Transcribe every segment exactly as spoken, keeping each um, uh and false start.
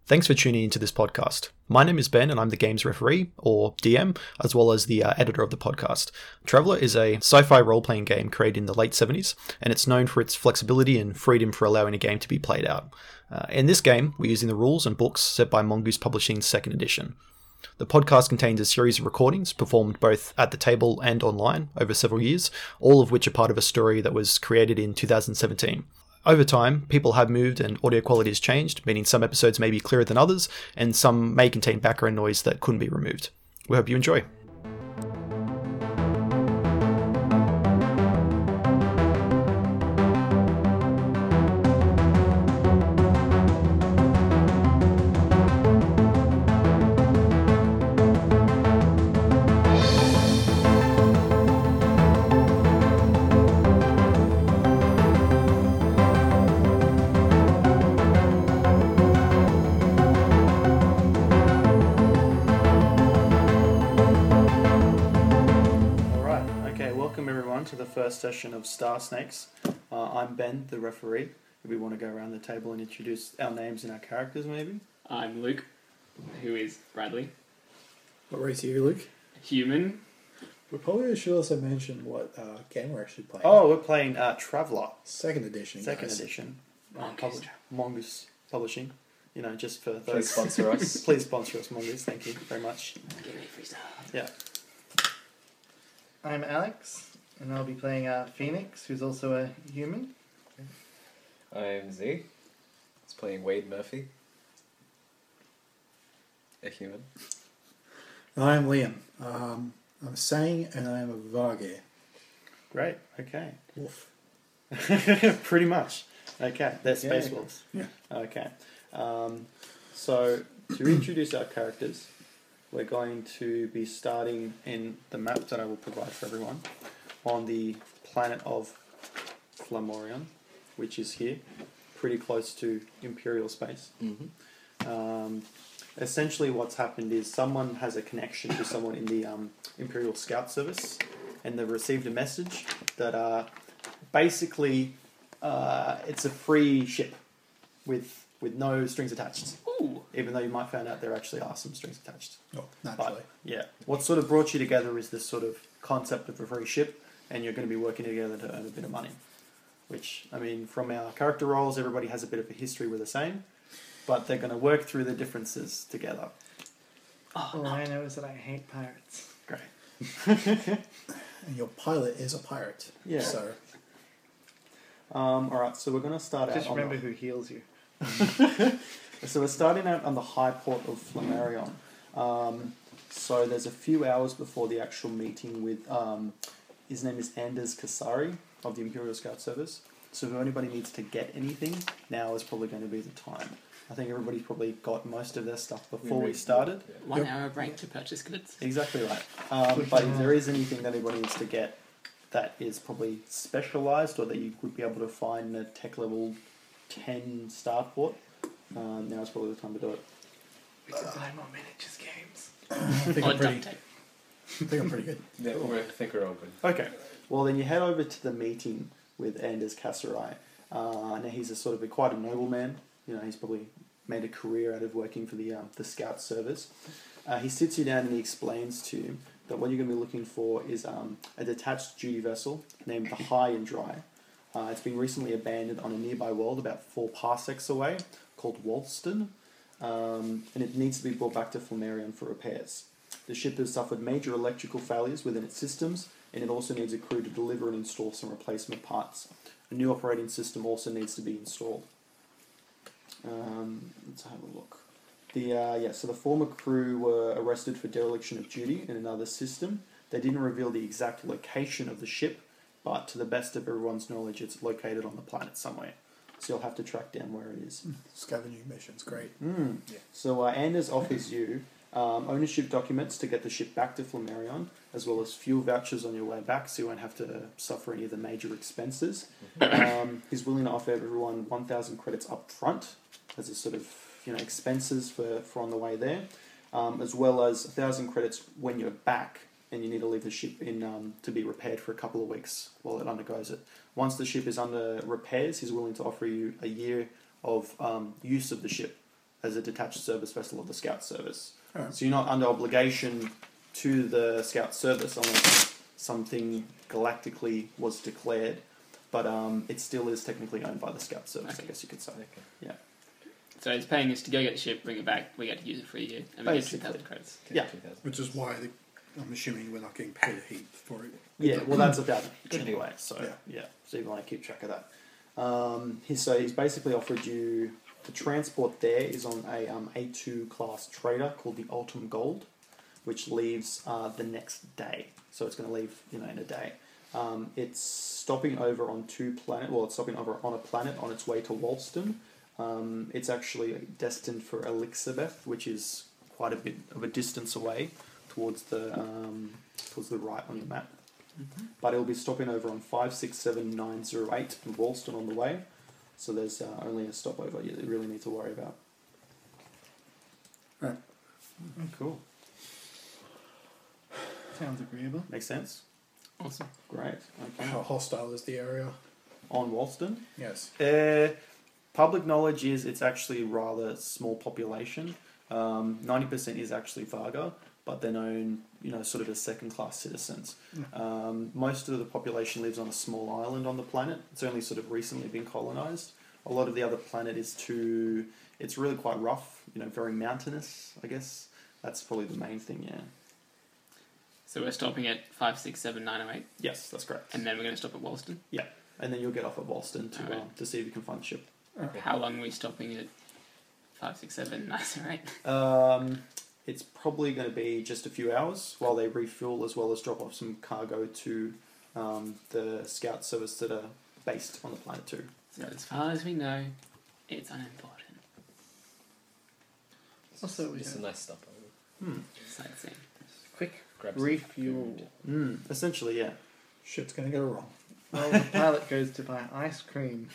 Thanks for tuning into this podcast. My name is Ben and I'm the games referee, or D M, as well as the uh, editor of the podcast. Traveller is a sci-fi role-playing game created in the late seventies, and it's known for its flexibility and freedom for allowing a game to be played out. Uh, in this game, we're using the rules and books set by Mongoose Publishing's second edition. The podcast contains a series of recordings performed both at the table and online over several years, all of which are part of a story that was created in two thousand seventeen. Over time, people have moved and audio quality has changed, meaning some episodes may be clearer than others, and some may contain background noise that couldn't be removed. We hope you enjoy. Session of Star Snakes. Uh, I'm Ben, the referee. If we want to go around the table and introduce our names and our characters, maybe. I'm Luke, who is Bradley. What race are you, Luke? Human. We probably should also mention what uh, game we're actually playing. Oh, we're playing uh, Traveller. Second edition. Second guys. edition. Mongoose. Uh, publi- Mongoose Publishing. You know, just for those. Please sponsor us. Please sponsor us, Mongoose. Thank you very much. Give me free stuff. Yeah. I'm Alex, and I'll be playing uh, Phoenix, who's also a human. I'm Z. It's playing Wade Murphy. A human. I'm Liam. Um, I'm Sang, and I am a Vargir. Great. Okay. Wolf. Pretty much. Okay. They're Space Yeah. Wolves. Yeah. Okay. Um, so, to introduce our characters, we're going to be starting in the map that I will provide for everyone on the planet of Flamorion, which is here, pretty close to Imperial space. Mm-hmm. Um, essentially what's happened is someone has a connection to someone in the um, Imperial Scout Service, and they've received a message that uh, basically uh, it's a free ship with with no strings attached. Ooh. Even though you might find out there actually are some strings attached. Oh, naturally. But, yeah. What sort of brought you together is this sort of concept of a free ship, and you're going to be working together to earn a bit of money. Which, I mean, from our character roles, everybody has a bit of a history with the same, but they're going to work through the differences together. Oh, All no. I know is that I hate pirates. Great. And your pilot is a pirate. Yeah. So, Um, all right, so we're going to start Just out on remember the, who heals you. So we're starting out on the high port of Flamarion. Um, so there's a few hours before the actual meeting with, um, his name is Anders Kasari of the Imperial Scout Service. So if anybody needs to get anything, now is probably going to be the time. I think everybody's probably got most of their stuff before we started. One Yep. hour break to purchase goods. Exactly right. Um, but if there is anything that anybody needs to get that is probably specialised or that you would be able to find in a tech level ten starport, um, now is probably the time to do it. We could buy more miniatures games. I think Or I'm pretty. duct tape. I think I'm pretty good. Yeah, we're, I think we're open. Okay. Well, then you head over to the meeting with Anders Kasserai. Uh, now he's a sort of a, quite a noble man. You know, he's probably made a career out of working for the um, the Scout Service. Uh, he sits you down and he explains to you that what you're going to be looking for is um, a detached duty vessel named the High and Dry. Uh, it's been recently abandoned on a nearby world about four parsecs away called Walston, um, and it needs to be brought back to Flamarion for repairs. The ship has suffered major electrical failures within its systems, and it also needs a crew to deliver and install some replacement parts. A new operating system also needs to be installed. Um, let's have a look. The uh, yeah, so the former crew were arrested for dereliction of duty in another system. They didn't reveal the exact location of the ship, but to the best of everyone's knowledge, it's located on the planet somewhere. So you'll have to track down where it is. Scavenging missions, great. Mm. Yeah. So uh, Anders offers you um, ownership documents to get the ship back to Flamarion, as well as fuel vouchers on your way back, so you won't have to suffer any of the major expenses. Um, he's willing to offer everyone one thousand credits up front as a sort of, you know, expenses for, for on the way there, um, as well as one thousand credits when you're back and you need to leave the ship in um, to be repaired for a couple of weeks while it undergoes it. Once the ship is under repairs, he's willing to offer you a year of um, use of the ship as a detached service vessel of the Scout Service. Alright. So you're not under obligation to the Scout Service unless something galactically was declared, but um, it still is technically owned by the Scout Service, Okay. I guess you could say. Okay. So it's paying us to go get the ship, bring it back. We get to use it for a year, and we get two Basically. thousand credits. Yeah. two thousand. Which is why the, I'm assuming we're not getting paid a heap for it. Yeah, well, that's about it Good deal. anyway. So Yeah. yeah. so you want to keep track of that. Um, he's, so he's basically offered you the transport. There is on a um, A two class trader called the Ultim Gold, which leaves uh, the next day. So it's going to leave, you know, in a day. Um, it's stopping over on two planet. Well, it's stopping over on a planet on its way to Walston. Um, it's actually destined for Elixabeth, which is quite a bit of a distance away towards the um, towards the right on your map. Mm-hmm. But it'll be stopping over on five six seven nine zero eight in Walston on the way. So there's uh, only a stopover you really need to worry about. Right. Cool. Sounds agreeable. Makes sense? Awesome. Great. Okay. How hostile is the area? On Walston? Yes. Uh, public knowledge is it's actually rather small population. Um, ninety percent is actually Varga, but they're known, you know, sort of as second-class citizens. Um, most of the population lives on a small island on the planet. It's only sort of recently been colonized. A lot of the other planet is too... It's really quite rough, you know, very mountainous, I guess. That's probably the main thing, yeah. So we're stopping at five six seven nine oh eight, Yes, that's correct. and then we're going to stop at Walston. And then you'll get off at Walston to Alright. um, to see if you can find the ship. How long are we stopping at five six seven nine oh eight? Um, it's probably going to be just a few hours while they refuel, as well as drop off some cargo to um, the scout service that are based on the planet too. So as far as we know, it's unimportant. Also, we Just a have nice stopover. Hmm. Sightseeing. quick Grab some refuel. food. Mm, essentially, yeah. Shit's gonna go wrong. Well, the pilot goes to buy ice cream.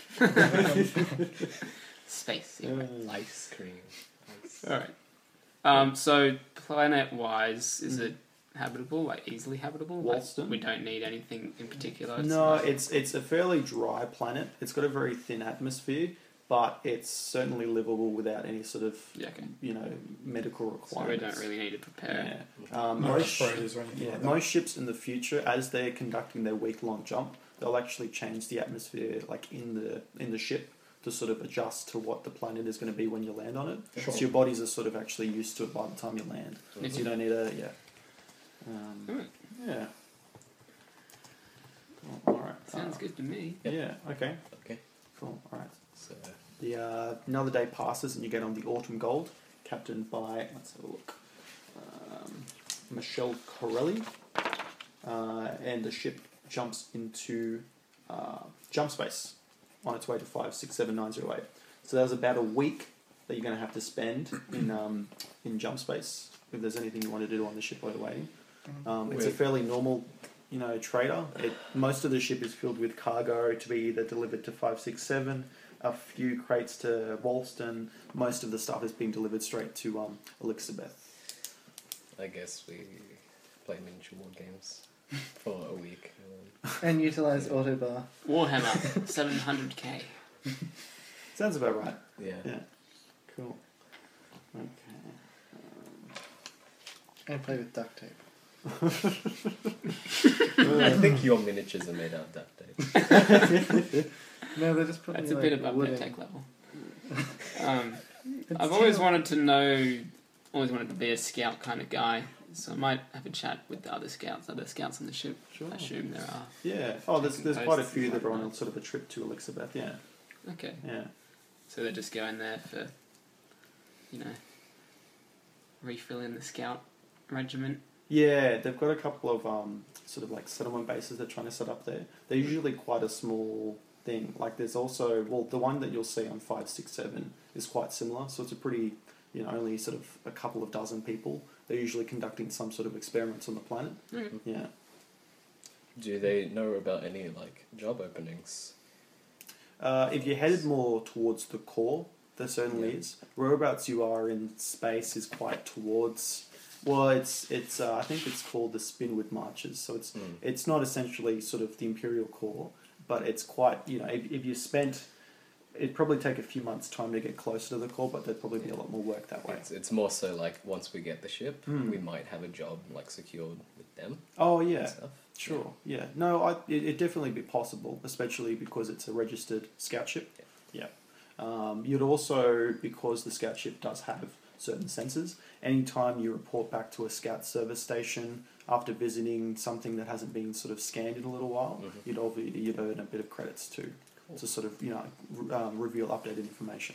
Space. Uh, Ice cream. Ice. All right. Um, so planet-wise, is Mm. it habitable? Like easily habitable? Walston? Like, we don't need anything in particular. It's No, like- it's it's a fairly dry planet. It's got a very thin atmosphere, but it's certainly livable without any sort of Yeah, okay. you know medical So we requirements. don't really need to prepare. Yeah. Um, No most respirators or anything Yeah, like that. most ships in the future, as they're conducting their week-long jump, they'll actually change the atmosphere, like in the in the ship, to sort of adjust to what the planet is going to be when you land on it. Sure. So your bodies are sort of actually used to it by the time you land. Mhm. So you don't need a yeah. Um, Alright. yeah. Cool. All right. Sounds Uh, good to me. Yeah. Okay. Okay. Cool. All right. So The uh, another day passes and you get on the Autumn Gold, captained by let's have a look, um, Michelle Corelli, uh, and the ship jumps into uh, jump space on its way to five six seven nine zero eight. So there's about a week that you're going to have to spend in um, in jump space if there's anything you want to do on the ship while you're waiting. Um, it's a Wait. fairly normal, you know, trader. It, most of the ship is filled with cargo to be either delivered to five six seven. A few crates to Walston. Most of the stuff is being delivered straight to um, Elixabeth. I guess we play miniature war games for a week. and And utilize Autobar. Warhammer, seven hundred K. Sounds about right. then- Yeah. Yeah. Cool. Okay. And play with duct tape. I think your miniatures are made out of duct tape. No, they're just probably That's a like bit above wooden. their tech level. Um, It's I've always still- wanted to know, always wanted to be a scout kind of guy, so I might have a chat with the other scouts, other scouts on the ship. Sure. I assume there are. Yeah. Oh, there's there's Checking quite a posts few and that are on whatnot. a, sort of a trip to Elixabeth. Yeah. Okay, Yeah. so they're just going there for, you know, refilling the scout regiment. Yeah, they've got a couple of um, sort of like settlement bases they're trying to set up there. They're usually quite a small thing. Like there's also, well, the one that you'll see on five six seven is quite similar. So it's a pretty, you know, only sort of a couple of dozen people. They're usually conducting some sort of experiments on the planet. Okay. Yeah. Do they know about any like job openings? Uh, if you're headed more towards the core, there certainly Yeah. is. Whereabouts you are in space is quite towards. Well, it's it's. Uh, I think it's called the Spinwood Marches. So it's Hmm. it's not essentially sort of the Imperial core, but it's quite. You know, if, if you spent it'd probably take a few months' time to get closer to the core, but there'd probably be a lot more work that way. It's, it's more so like once we get the ship, Hmm. we might have a job like secured with them Oh and yeah, stuff. sure, yeah. No, I, it, it'd definitely be possible, especially because it's a registered scout ship. Yeah. Um, you'd also, because the scout ship does have certain sensors, anytime you report back to a scout service station after visiting something that hasn't been sort of scanned in a little while, Mhm. you'd, obvi- you'd earn a bit of credits too, Cool. to sort of, you know, r- um, reveal updated information.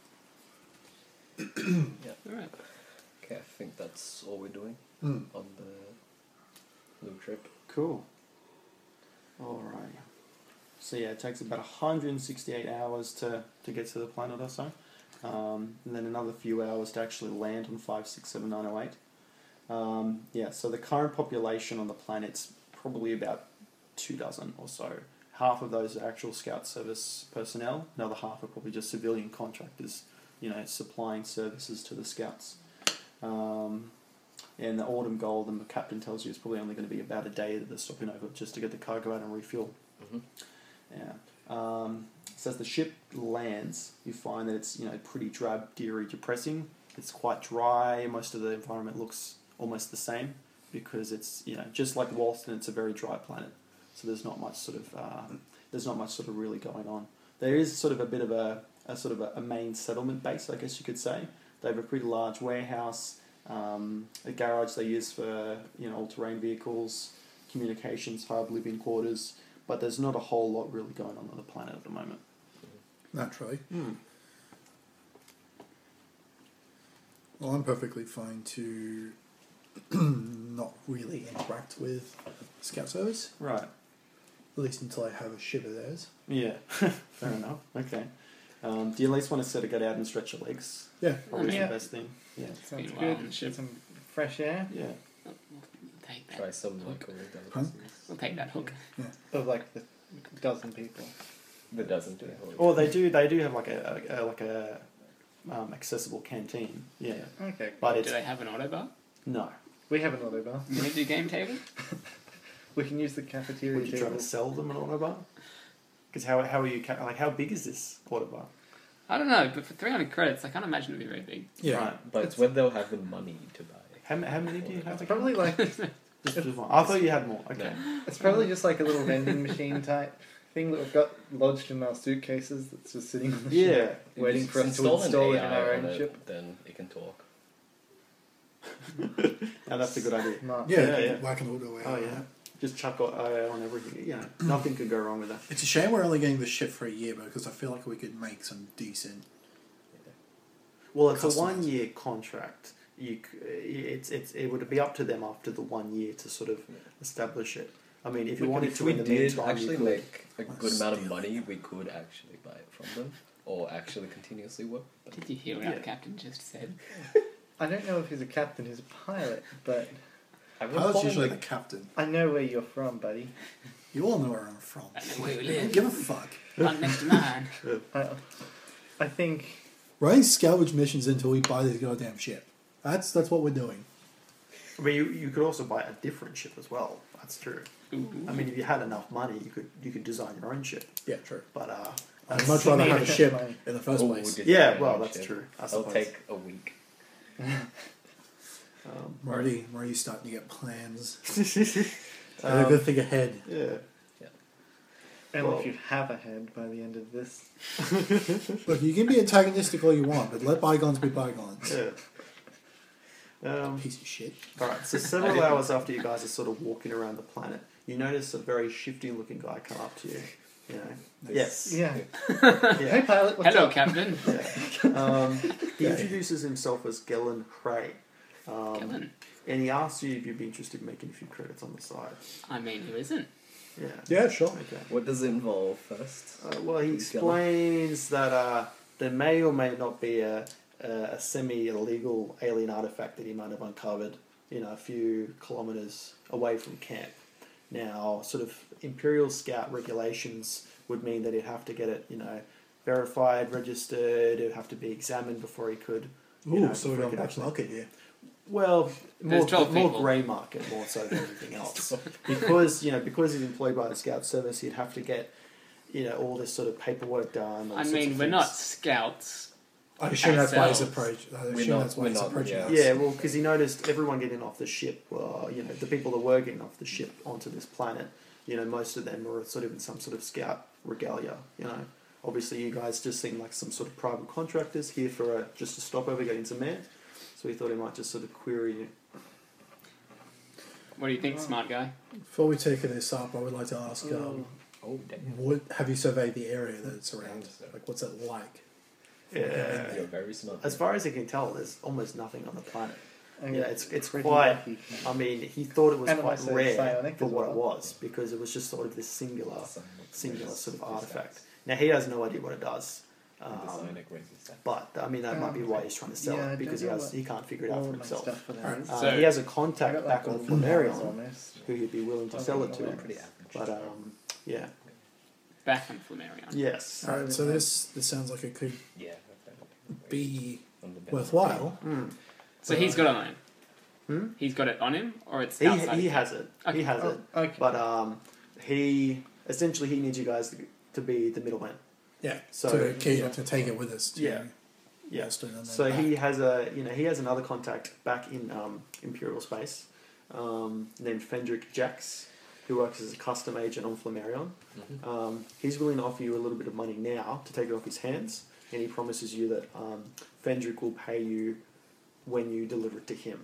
Alright. Okay, I think that's all we're doing Mm. on the blue trip. Cool. Alright. So yeah, it takes about one hundred sixty-eight hours to, to get to the planet or so. Um, and then another few hours to actually land on five six seven nine oh eight. Um, yeah, so the current population on the planet's probably about two dozen or so. Half of those are actual scout service personnel. Another half are probably just civilian contractors, you know, supplying services to the scouts. Um, and the Autumn Gold, and the captain tells you, it's probably only going to be about a day that they're stopping over just to get the cargo out and refuel. Mm-hmm. Yeah. Um, so as the ship lands, you find that it's, you know, pretty drab, dreary, depressing. It's quite dry. Most of the environment looks almost the same because it's, you know, just like Walston, it's a very dry planet. So there's not much sort of uh, there's not much sort of really going on. There is sort of a bit of a, a sort of a, a main settlement base, I guess you could say. They have a pretty large warehouse, um, a garage they use for, you know, all-terrain vehicles, communications hub, living quarters. But there's not a whole lot really going on on the planet at the moment. Naturally. Hmm. Well, I'm perfectly fine to not really interact with Scout Service, Right. at least until I have a ship of theirs. Yeah. Fair enough. Okay. Um, do you at least want to sort of get out and stretch your legs? Yeah. Probably Yeah. the best thing. Yeah. Sounds been a while on good. the ship. Some fresh air Yeah. We'll take that. Try some local delicacies. We'll take that hook. of like the dozen people. The dozen do. Or they do. They do have like a, a, a like a um, accessible canteen. Yeah. Okay. But Do it's they have an auto bar? no. We have an auto bar. Can we do game table? We can use the cafeteria Would you try table. to sell them an auto bar? Because how how are you ca- like how big is this auto bar? I don't know, but for three hundred credits, I can't imagine it'd be very big. Yeah. Right. But it's when they'll have the money to buy. How, ma- how many do you have? It's again? probably like Just, just one. I thought you had more. Okay. it's probably just like a little vending machine type thing that we've got lodged in our suitcases that's just sitting on the Yeah. ship, waiting for us to an install it in A I our on own it, ship. Then it can talk. Now that's a good idea. Smart. Yeah, Yeah, yeah. whack an auto out. Oh yeah. Just chuck A I on everything. Yeah. Nothing could go wrong with that. It's a shame we're only getting the ship for a year, because I feel like we could make some decent. Well, it's a Customers. one-year contract. You, c- it's it's it would be up to them after the one year to sort of establish it. I mean, if you We wanted could- to, we in the did meantime, actually you could. make a Let's good amount of steal money, we could actually buy it from them, or actually continuously work. But Did you hear what Yeah. our captain just said? I don't know if he's a captain, he's a pilot, but I would Pilot's call usually him, the captain. I know where you're from, buddy. You all know where I'm from. I know where we I don't live. give a fuck. Right next to mine. I, I think Running salvage missions until we buy this goddamn ship. That's that's what we're doing. I mean, you, you could also buy a different ship as well. That's true. Ooh. I mean, if you had enough money, you could you could design your own ship. Yeah, true. But uh, I'd much rather have a ship Money. in the first oh, place. we did yeah, that well, on that's ship. true. I It'll suppose. take a week. Um, We're already, we're already starting to get plans. Um, Gotta go think ahead. yeah. And Well- if you have a head by the end of this. Look, you can be antagonistic all you want, but let bygones be bygones. Yeah. Um, Piece of shit. Alright, so several hours after you guys are sort of walking around the planet, you notice a very shifty looking guy come up to you. You know. Yes. Yeah. Hey Yeah. pilot, what's Hello, up? Captain. yeah. Um, he introduces himself as Gellin Cray. Um, Kellen. and he asks you if you'd be interested in making a few credits on the side. I mean, who isn't? Yeah. Yeah, sure. Okay. What does it involve first? Uh, well, he Who's Gellin? explains that uh, there may or may not be a, a, a semi-illegal alien artifact that he might have uncovered, you know, a few kilometres away from camp. Now, sort of Imperial Scout regulations would mean that he'd have to get it, you know, verified, registered. It'd have to be examined before he could. You Ooh, know, so before we're he going could back actually- market here. Well, more, There's twelve more people. grey market more so than anything else. Because, you know, because he's employed by the Scout Service, he'd have to get, you know, all this sort of paperwork done. all I sorts mean, of we're things. not scouts. I assume that's why he's Ourselves. approach. I We're assume not- that's why we're he's not, approaching yeah. us. Yeah, well, because he noticed everyone getting off the ship, well, you know, the people that were getting off the ship onto this planet, you know, most of them were sort of in some sort of scout regalia, you know. Obviously, you guys just seem like some sort of private contractors here for a, just a stopover getting some air. So he thought he might just sort of query you. What do you think, smart guy? Before we take this up, I would like to ask: um, Oh, damn. what, have you surveyed the area that it's around? Yes, sir. Like, what's it like? Yeah. You're very smart. As far as he can tell, there's almost nothing on the planet. Okay. Yeah, it's it's Pretty quite. lucky. I mean, he thought it was And quite also rare psionic for as what it well. was because it was just sort of this singular, Some singular sort of resist- artifact. Now he has no idea what it does, And the um, psionic resistance. but I mean that might be why he's trying to sell Yeah, I it because he don't know has what he can't figure it out All for of my himself. stuff for that Alright. is. Uh, So- he has a I contact got back like on all the powers Flammarion almost. who he'd be willing to Okay, sell it no to. worries. Pretty average. But um, yeah, Back on Flammarion. yes. All right, so this this sounds like it could Yeah. be On the benefit. worthwhile. Mm. So he's got it on him. Hmm? He's got it on him, or it's He outside. he him? has it. Okay. He has Oh, it. okay. But um, he essentially he needs you guys to, to be the middleman. Yeah, So- to, keep, to take it with us to Yeah. Yeah. Boston and then So back. he has a you know he has another contact back in um, Imperial space um, named Fendrick Jax, who works as a custom agent on Flammarion. Mhm. Um, he's willing to offer you a little bit of money now to take it off his hands, and he promises you that um, Fendrick will pay you when you deliver it to him.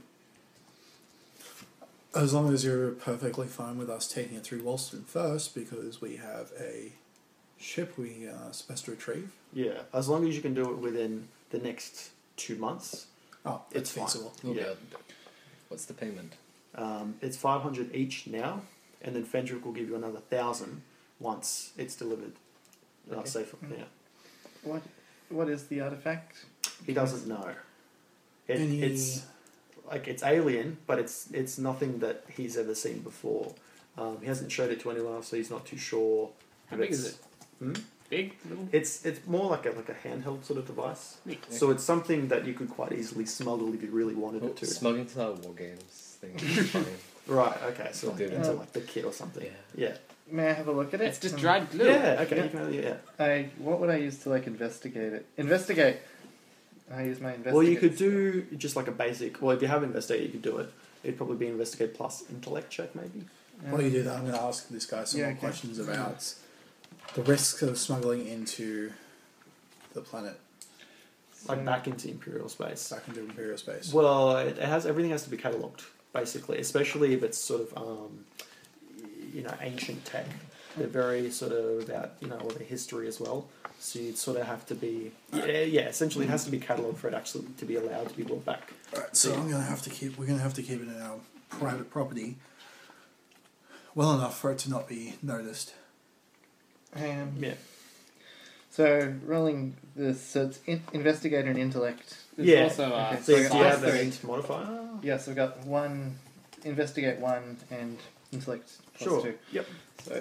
As long as you're perfectly fine with us taking it through Wolston first, because we have a ship we are supposed to retrieve. Yeah, as long as you can do it within the next two months, Oh, It's it's fine. feasible. We'll be Yeah. able to do it. What's the payment? um, it's five hundred each now, and then Fendrick will give you another thousand once it's delivered. Uh, Okay. safe, yeah. What what is the artifact? He doesn't know. It, Any- It's like it's alien, but it's it's nothing that he's ever seen before. Um, he hasn't showed it to anyone else, so he's not too sure. How if big it's- is it? Hmm? Big? Little? It's it's more like a like a handheld sort of device. Neat. So it's something that you could quite easily smuggle if you really wanted Oh, it to. smuggling to our war games thing. is fine. Right. Okay. So like, Do that. into like the kit or something. Yeah. Yeah. May I have a look at it? It's just Um, dried glue. Yeah. Okay. Yeah. You can, yeah. I what would I use to like investigate it? Investigate. I use my investigate. Well, you could do just like a basic. Well, if you have investigate, you could do it. It'd probably be investigate plus intellect check, maybe. Um, While you do that, I'm going to ask this guy some Yeah, more okay. questions about the risks of smuggling into the planet Like so- back into Imperial space. back into Imperial space. Well, it, it has everything has to be catalogued basically, especially if it's sort of um, you know ancient tech. They're very sort of about you know all the history as well. So you'd sort of have to be yeah, yeah. Essentially, it has to be catalogued for it actually to be allowed to be brought back. Alright, so I'm going to have to keep. We're going to have to keep it in our private property well enough for it to not be noticed. Um, Yeah, So rolling this, so it's in, investigator and intellect. There's Yeah. also uh, Okay, So so I do got you plus have three. an int modifier? Yes, I've got one, investigate one, and intellect plus Sure. two. Yep. So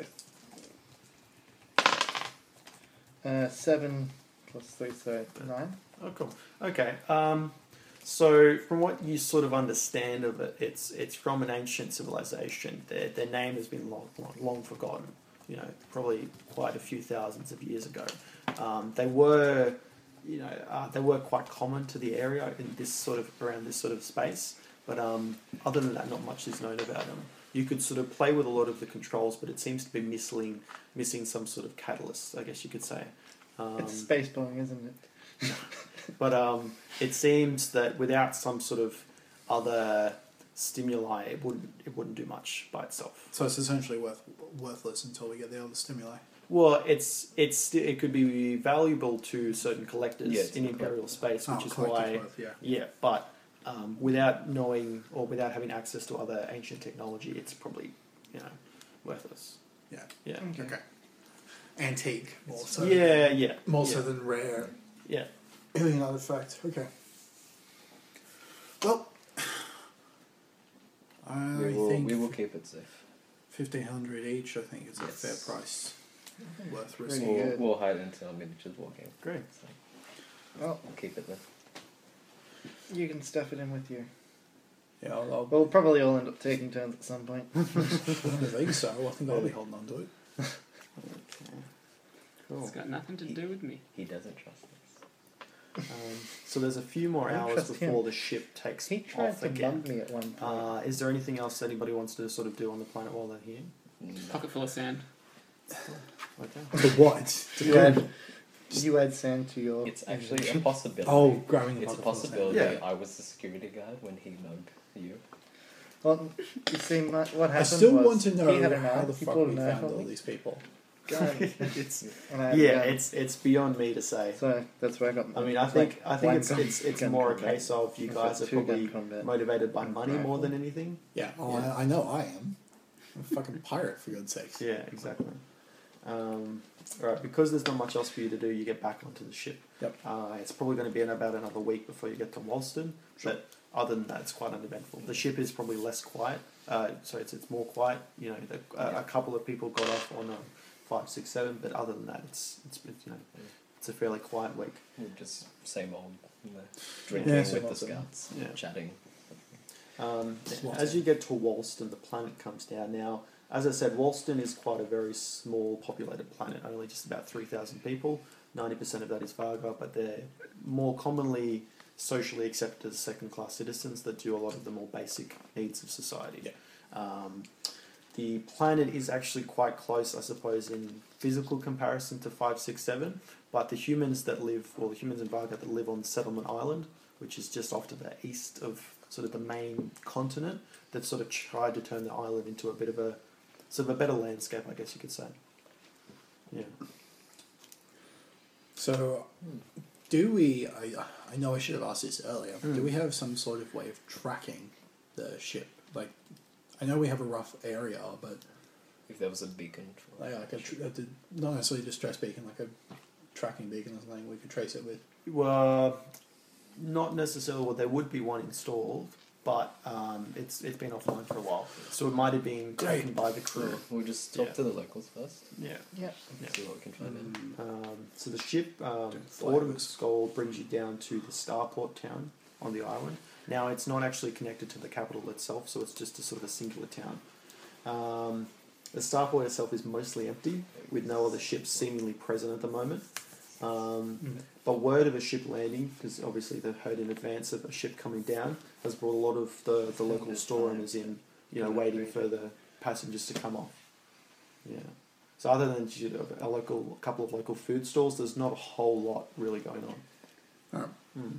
uh, seven plus three, so nine. Oh, cool. Okay. Um, so, from what you sort of understand of it, it's it's from an ancient civilization. Their their name has been long long, long forgotten. You know, probably quite a few thousands of years ago. Um, they were, you know, uh, they were quite common to the area in this sort of around this sort of space. But um, other than that, not much is known about them. You could sort of play with a lot of the controls, but it seems to be missing missing some sort of catalyst, I guess you could say. Um, It's space bowling, isn't it? but um, it seems that without some sort of other stimuli, it wouldn't it wouldn't do much by itself. So it's essentially worth, worthless until we get the other stimuli. Well, it's it's sti- it could be valuable to certain collectors Yeah, it's in a Imperial space, which Oh, is collective why worth, yeah. yeah. But um, without knowing or without having access to other ancient technology, it's probably you know worthless. Yeah. Yeah. Okay. Okay. Antique, more so. Yeah. Yeah. More yeah. so than rare. Yeah. Alien artifact. Okay. Well, I we will think we will keep it safe. fifteen hundred each. I think is a Yes. fair price. Worth Really risking. We'll, good. we'll hide it until miniatures walking. Great. So Well, we'll keep it there. you can stuff it in with you. Yeah, I'll, I'll, We'll probably all end up taking turns at some point. I don't think so. I think I'll be holding on to it. Cool. It's got nothing to do with me. He doesn't trust us. Um, so there's a few more I don't hours trust before him. the ship takes He tried off to again. mug me at one point. Uh, is there anything else anybody wants to sort of do on the planet while they're here? No. Pocket full of sand. Okay. To what? To you add, you add sand to your. It's actually a possibility. Oh, grabbing the It's a bucket full of sand. possibility. Yeah. I was the security guard when he mugged you. Well, you see, my, what happened I still was want to know he had a how knife, the he fuck pulled we a knife found on all me, these people. gun, it's and I had a yeah, gun. it's it's beyond me to say. So that's where I got. I mean, I think like, I think one it's gun- it's it's gun more a combat. case of you I've guys got are two gun probably combat. motivated by and money more rifle. than anything. Yeah, oh, Yeah. I, I know I am. I'm a fucking pirate, for God's sakes. Yeah, exactly. Um, all right, because there's not much else for you to do, you get back onto the ship. Yep. Uh, it's probably going to be in about another week before you get to Walston, Sure. but other than that, it's quite uneventful. The ship is probably less quiet, uh, so it's it's more quiet. You know, the, a, a couple of people got off on um, five, six, seven, but other than that, it's it's, it's you know, it's a fairly quiet week. We're just same old, you know, drinking Yeah, with same the old thing. scouts, Yeah. chatting. Um, It's lots as of- you get to Walston, the planet comes down. Now, as I said, Walston is quite a very small populated planet, only just about three thousand people. ninety percent of that is Varga, but they're more commonly socially accepted as second-class citizens that do a lot of the more basic needs of society. Yeah. Um, the planet is actually quite close, I suppose, in physical comparison to five six seven, but the humans that live, or the humans in Varga that live on Settlement Island, which is just off to the east of sort of the main continent, that sort of tried to turn the island into a bit of a sort of a better landscape, I guess you could say. Yeah. So, do we? I, I know I should have asked this earlier. Hmm. Do we have some sort of way of tracking the ship? Like, I know we have a rough area, but If there was a beacon. For like, like a, tr- a, d- not necessarily a distress beacon, like a tracking beacon or something we could trace it with. Well, not necessarily. Well, there would be one installed, but um, it's it's been offline for a while, so it might have been Great. taken by the crew. We'll just talk Yeah. to the locals first. Yeah. Yeah. Yeah. See what we can find out. Um, so the ship, um, Don't fly Autumn us. Skull, brings you down to the starport town on the island. Now, it's not actually connected to the capital itself, so it's just a sort of a singular town. Um, the starport itself is mostly empty, with no other ships seemingly present at the moment. Um, But word of a ship landing, because obviously they've heard in advance of a ship coming down, has brought a lot of the, the local store owners in, you know, waiting for the passengers to come off. Yeah. So other than you know, a local, a couple of local food stalls, there's not a whole lot really going on. Alright. Mm.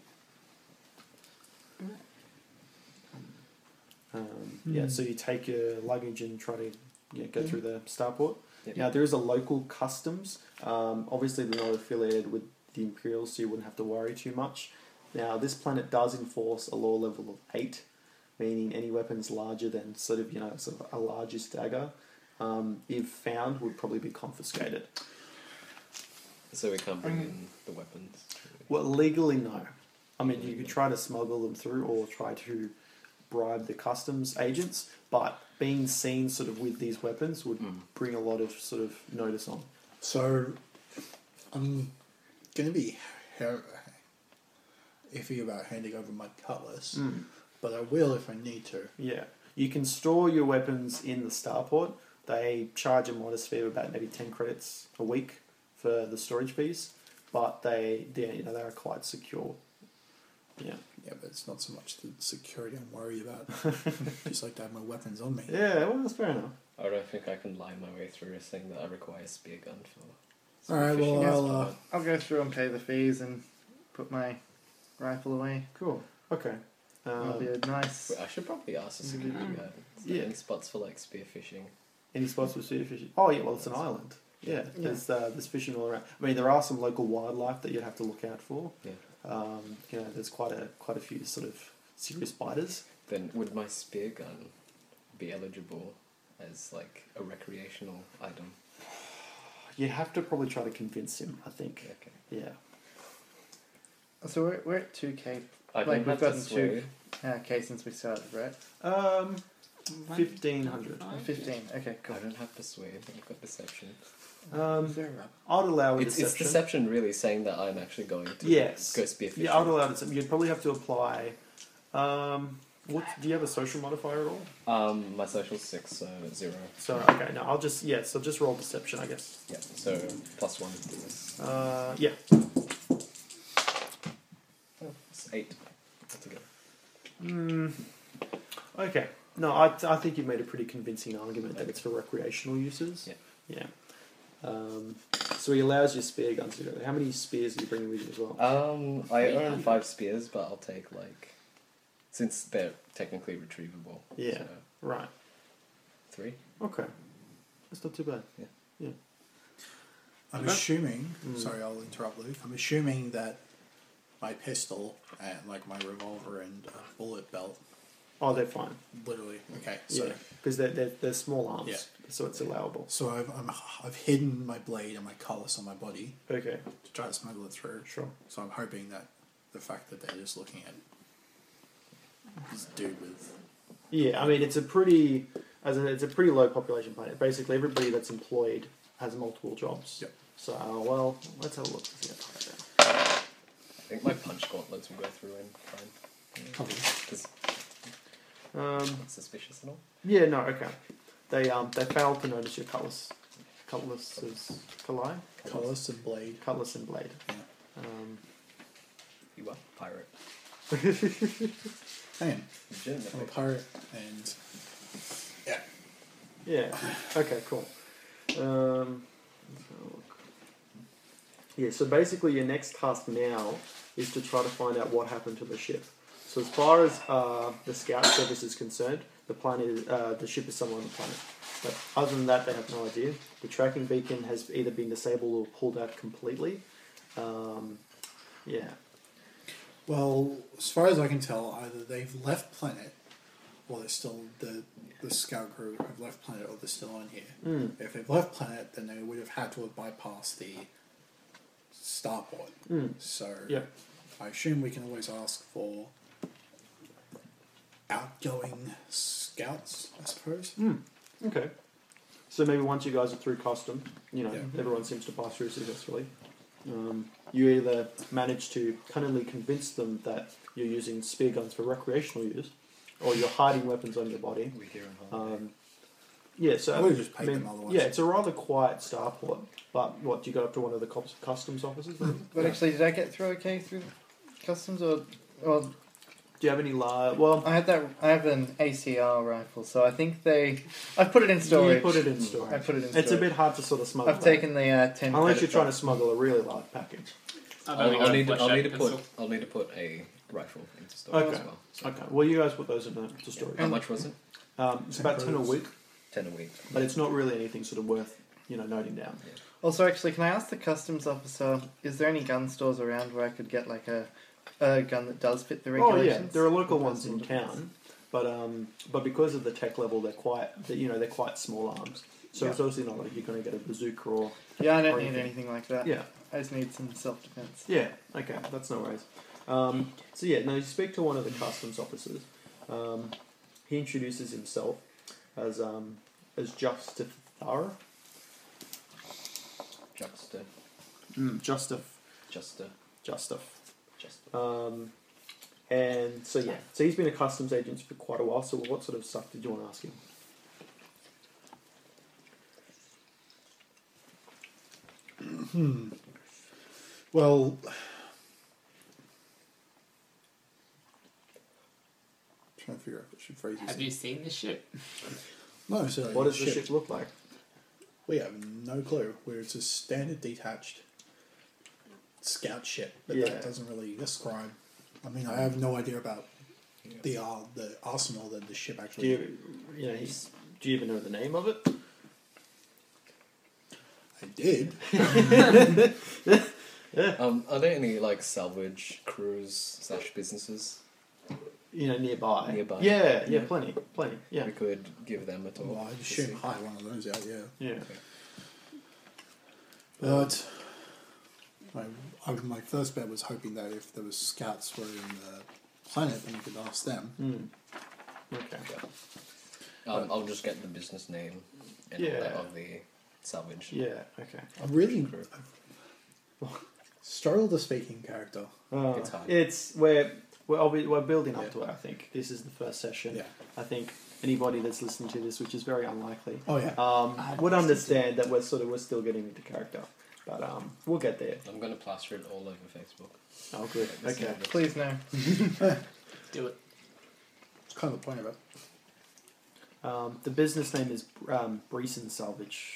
Um, yeah, Hmm. so you take your luggage and try to you know, go through the starport. Yep. Now, there is a local customs. Um, obviously, they're not affiliated with the Imperials, so you wouldn't have to worry too much. Now, this planet does enforce a law level of eight, meaning any weapons larger than sort of, you know, sort of a largest dagger, um, if found, would probably be confiscated. So we can't bring Um, in the weapons. Well, legally, no. I mean, you could try to smuggle them through or try to bribe the customs agents, but being seen sort of with these weapons would Mm. bring a lot of sort of notice on. So, I'm going to be her- iffy about handing over my cutlass, but I will if I need to. Yeah. You can store your weapons in the starport. They charge a modest fee of about maybe ten credits a week for the storage fees, but they, they you know, they are quite secure. Yeah. Yeah, but it's not so much the security I'm worried about. Just like to have my weapons on me. Yeah, well, that's fair enough. I don't think I can lie my way through saying that I require a spear gun for. Alright, well, fishing. I'll, uh, I'll go through and pay the fees and put my rifle away. Cool. Okay. That'll be Um, a nice. Wait, I should probably ask the security Mm. guard. Is there Yeah. any spots for like spear fishing? any spots for spearfishing? Oh, yeah, well, it's an island. Yeah, there's, uh, there's fishing all around. I mean, there are some local wildlife that you'd have to look out for. Yeah. Um, you know, there's quite a quite a few sort of serious biters. Then would my spear gun be eligible as like a recreational item? You'd have to probably try to convince him, I think. Okay. Yeah. So we're, we're at two K. I Like, don't we've have to gotten swear. Uh, K since we started, right? Um, fifteen hundred. Uh, Fifteen. Okay, cool. I don't have persuade. I've got deception. Um, Is there a- I'd allow a It's, it's deception. deception, really, saying that I'm actually going to Yes. go spear fishing. Yeah, I'd allow deception. You'd probably have to apply. Um, What do you have a social modifier at all? Um, my social's six, so zero. So okay, no, I'll just yeah. So just roll deception, I guess. Yeah, so plus one to this. Uh, yeah. Oh, it's eight altogether. Mm, okay. No, I, I think you've made a pretty convincing argument that it's for recreational uses. Yeah. Yeah. Um, so he allows your spear guns to go. How many spears are you bringing with you as well? Um, I Three own hundred. five spears, but I'll take like, since they're technically retrievable. Yeah. So Right. three. Okay. That's not too bad. I'm Okay. assuming. Mm. Sorry, I'll interrupt, Luke. I'm assuming that my pistol and like my revolver and uh, bullet belt, Oh, they're fine. literally. Okay, so Yeah. Because they're, they're, they're small arms. Yeah. So it's allowable. so I've I'm, I've hidden my blade and my cutlass on my body Okay. to try to smuggle it through. Sure. So I'm hoping that the fact that they're just looking at this dude with Yeah, I mean it's a pretty, as in, it's a pretty low population planet. Basically, everybody that's employed has multiple jobs. Yep. So uh, well, let's have a look. Let's get that I think my punch gauntlets will go through and fine. Probably. Because down. Um, not suspicious at all. yeah, no, okay. They um they failed to notice your cutlass. Cutlass is collide. cutlass and blade. Cutlass and blade. Yeah. Um, You are pirate. I am. I'm a Legitimately. pirate, and yeah. yeah. Okay. Cool. Um, let's have a look. Yeah. So basically, your next task now is to try to find out what happened to the ship. So as far as uh, the scout service is concerned, the planet is, uh, the ship is somewhere on the planet. But other than that, they have no idea. The tracking beacon has either been disabled or pulled out completely. Um, yeah. Well, as far as I can tell, either they've left planet, or they're still the the scout crew have left planet, or they're still on here. Mm. If they've left planet, then they would have had to have bypassed the starport. Mm. So Yeah. I assume we can always ask for outgoing scouts, I suppose. Mm. Okay. So maybe once you guys are through custom, you know, Yeah. everyone seems to pass through successfully. Um, you either manage to cunningly convince them that you're using spear guns for recreational use, or you're hiding weapons on your body. We're here on holiday. Um, yeah, so I would've just paid them otherwise. yeah, it's a rather quiet starport. But what, you got up to one of the cus- customs officers? But actually, did I get through okay through customs or? Well, Do you have any la- Well, I had that. I have an A C R rifle, so I think they. I put it in storage. you put it in I storage. put it in. It's a storage. bit hard to sort of smuggle. I've that. taken the uh, ten. Unless credit you're trying to back. smuggle a really large package. I've I'll, only got I'll a need to, I'll flashlight need to put pencil. I'll need to put a rifle into storage Okay. as well. So Okay, well you guys put those in the, the storage. how much was it? Um, it's about ten a week, Ten a week. but it's not really anything sort of worth, you know, noting down. Also, actually, can I ask the customs officer? Is there any gun stores around where I could get like a, a gun that does fit the Oh regulations? yeah, there are local The ones in personal defense? town, but um, but because of the tech level, they're quite, they, you know, they're quite small arms. So it's obviously not like you're going to get a bazooka or Yeah, I don't or need anything. anything like that. yeah, I just need some self defense. yeah. Okay, that's no worries. Um, so yeah, now you speak to one of the customs officers. Um, he introduces himself as um, as Justifar. Juxta. Mm, Justif. Justa. Justif. Justa. Um, and so yeah, so he's been a customs agent for quite a while. So what sort of stuff did you want to ask him? Hmm. Well, trying to figure out what should phrase this. Have you seen the ship? No, so What does the ship look like? We have no clue. Where it's a standard detached scout ship, but Yeah. that doesn't really describe. I mean, I have no idea about the uh, the arsenal that the ship Do actually. you, you know, he's, do you even know the name of it? I did. Um, are there any like salvage crews slash businesses You know, nearby. Nearby. Yeah, yeah, Yeah. plenty, plenty. Yeah, we could give them a talk? Well, I'd assume hire one of those out. Yeah, yeah. but my I, my first bet was hoping that if there was scouts were in the planet, then we could ask them. Mm. Okay. Um, I'll just get the business name and all that Yeah. of the salvage. Yeah. Okay. I really crew. struggle to speak in character. Uh, It's hard. It's where We're, I'll be, we're building up Yeah. to it, I think. This is the first session. Yeah. I think anybody that's listening to this, which is very unlikely, Oh yeah. um, I'd would listen understand that we're sort of we're still getting into character. But um, we'll get there. I'm gonna plaster it all over Facebook. Oh, good. This Okay. is- Please no. Do it. It's kind of the point of it. Um, the business name is um, Breeson Salvage.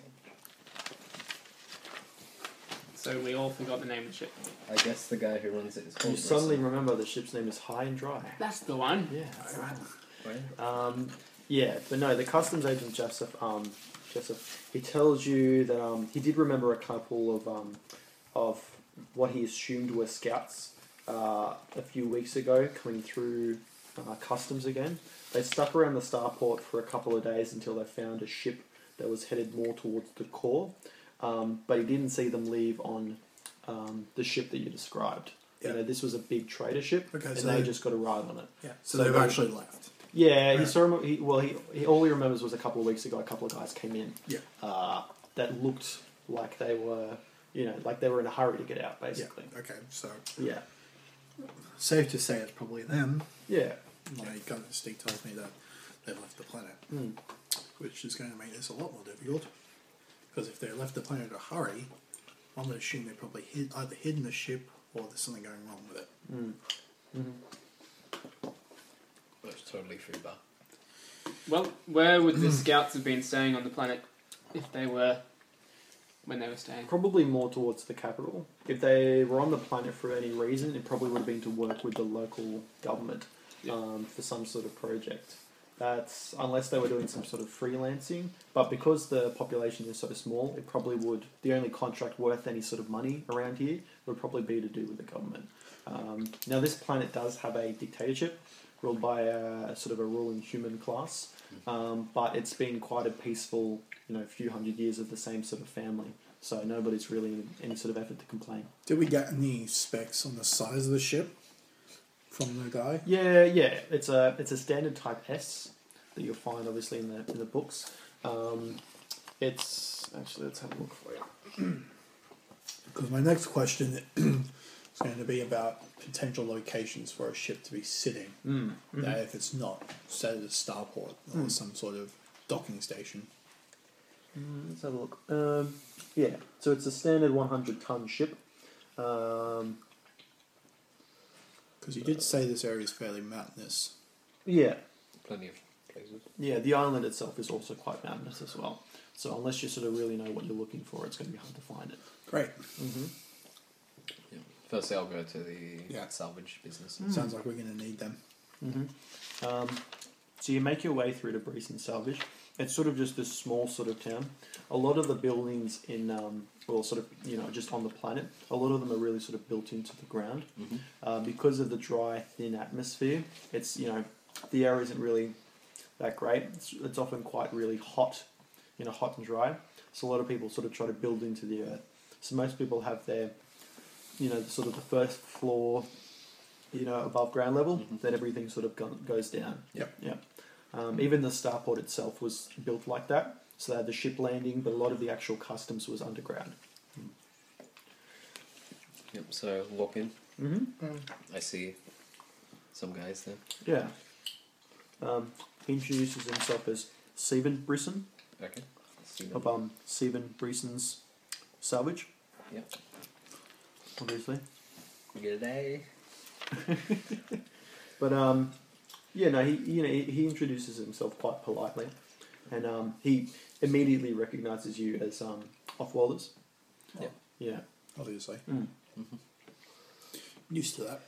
So we all forgot the name of the ship. I guess the guy who runs it is called You suddenly Russell. remember the ship's name is High and Dry. That's the one. Yeah. that's the one. Right? Um, yeah, but no, the customs agent Joseph, um, Joseph, he tells you that um, he did remember a couple of um, of what he assumed were scouts uh, a few weeks ago coming through uh, customs again. They stuck around the starport for a couple of days until they found a ship that was headed more towards the core, um, but he didn't see them leave on um, the ship that you described. Yeah. You know, this was a big trader ship, Okay, and so they they- just got a ride on it. Yeah. So, So they've they- actually left. Yeah, he Right. saw him. He, well, he, he all he remembers was a couple of weeks ago. A couple of guys came in. Yeah. Uh, that looked like they were, you know, like they were in a hurry to get out, basically. Yeah. Okay. So Yeah. safe to say it's probably them. Yeah. My gut instinct tells me that they've left the planet, Mm. which is going to make this a lot more difficult. Because if they left the planet in a hurry, I'm going to assume they probably hid, either hidden the ship or there's something going wrong with it. Mm. Mm-hmm. That's totally free bar. Well, where would the scouts have been staying on the planet if they were when they were staying? Probably more towards the capital. If they were on the planet for any reason, it probably would have been to work with the local government Yeah. um, for some sort of project. That's unless they were doing some sort of freelancing. But because the population is so small, it probably would. The only contract worth any sort of money around here would probably be to do with the government. Um, now, this planet does have a dictatorship ruled by a sort of a ruling human class, um, but it's been quite a peaceful, you know, few hundred years of the same sort of family. So nobody's really in any sort of effort to complain. Did we get any specs on the size of the ship from the guy? Yeah, yeah, it's a it's a standard type S that you'll find obviously in the in the books. Um, it's actually let's have a look for you. Because my next question is going to be about potential locations for a ship to be sitting. Mm. That if it's not set at a starport or some sort of docking station. Mm, let's have a look. Um, yeah, so it's a standard one hundred ton ship. Um, Because you did say this area is fairly mountainous. yeah, Plenty of places. yeah. The island itself is also quite mountainous as well. So unless you sort of really know what you're looking for, it's going to be hard to find it. Great. Mm-hmm. Yeah. Firstly, I'll go to the Yeah. salvage business. Sounds like we're going to need them. Mm-hmm. Um, so you make your way through to Breeson Salvage. It's sort of just this small sort of town. A lot of the buildings in, um, well, sort of, you know, just on the planet, a lot of them are really sort of built into the ground. Mhm. Uh, because of the dry, thin atmosphere, it's, you know, the air isn't really that great. It's, it's often quite really hot, you know, hot and dry. So a lot of people sort of try to build into the earth. So most people have their, you know, sort of the first floor, you know, above ground level, Mhm. then everything sort of go- goes down. Yep. Yep. Um, even the starport itself was built like that. So they had the ship landing, but a lot of the actual customs was underground. Yep. So walk in. Mm-hmm. Mm. I see some guys there. Yeah. Um, he introduces himself as Stephen Brisson Okay. See them. of um, Stephen Brisson's Salvage, Yep. obviously. Good day. But um, yeah, no, he you know he, he introduces himself quite politely, and um, he immediately recognizes you as um, Offwalders. Yeah. Yeah. Obviously. Mm. Used to that.